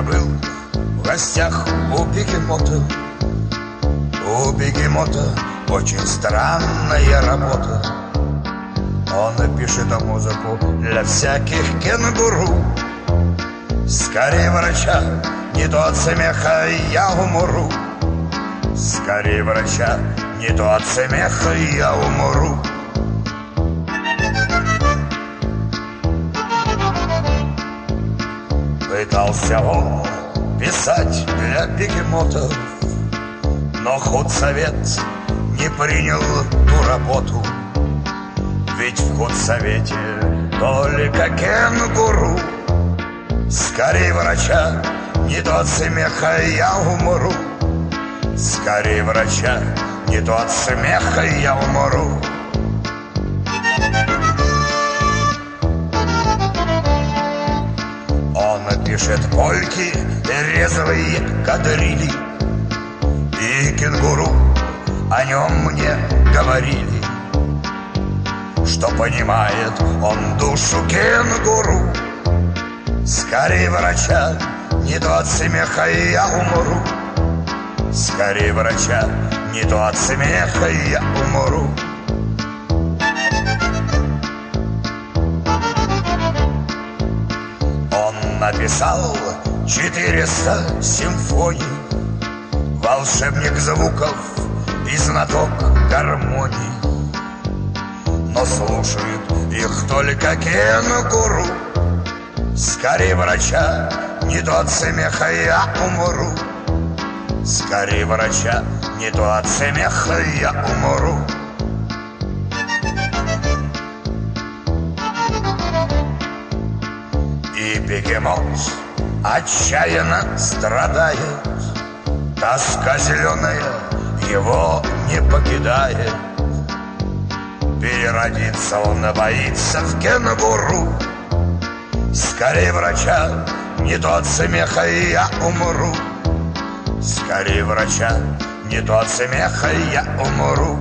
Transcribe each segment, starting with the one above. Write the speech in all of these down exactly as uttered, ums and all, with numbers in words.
был в гостях у бегемота. У бегемота очень странная работа. Он пишет музыку для всяких кенгуру. Скорее врача, не то от смеха я умру. Скорее врача, не то от смеха я умру. Пытался он писать для бегемотов, но худсовет не принял ту работу. Ведь в худсовете только кенгуру. Скорее врача, не то от смеха я умру. Скорее врача, не то от смеха я умру. Он пишет польки и резвые кадрили, и кенгуру о нем мне говорили, что понимает он душу кенгуру. Скорее врача, не то от смеха я умру. Скорее врача, не то от смеха я умру. Он написал четыреста симфоний, волшебник звуков и знаток гармоний. Но слушают их только кенгуру. Скорее врача, не то от смеха я умру. Скорее врача, не то от смеха я умру. И бегемот отчаянно страдает, тоска зеленая его не покидает. Переродиться он боится в кенгуру. Скорее врача, не то от смеха я умру. Скорее врача, не то от смеха я умру.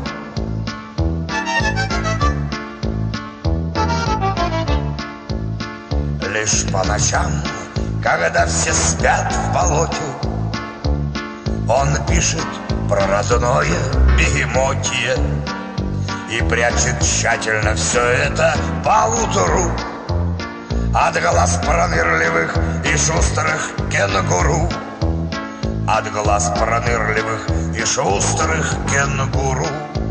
Лишь по ночам, когда все спят в болоте, он пишет про родное бегемотье и прячет тщательно все это поутру от глаз пронырливых и шустрых кенгуру. От глаз пронырливых и шустрых кенгуру.